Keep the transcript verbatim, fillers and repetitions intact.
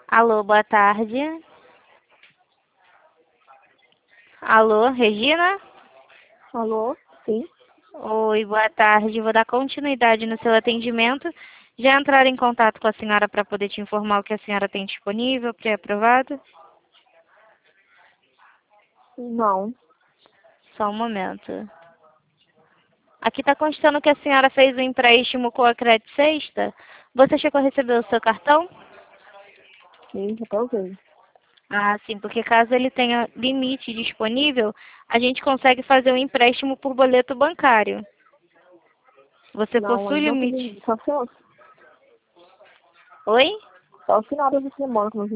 Alô, boa tarde. Alô, Regina? Alô? Sim? Oi, boa tarde. Vou dar continuidade no seu atendimento. Já entraram em contato com a senhora para poder te informar o que a senhora tem disponível, pré-aprovado? Não. Só um momento. Aqui está constando que a senhora fez um empréstimo com a Crédito Sexta. Você chegou a receber o seu cartão? Sim, já tá usando. Ah, sim, porque caso ele tenha limite disponível, a gente consegue fazer um empréstimo por boleto bancário. Você Não, possui ainda não limite? tem. Só, só, Oi? só final da semana que nós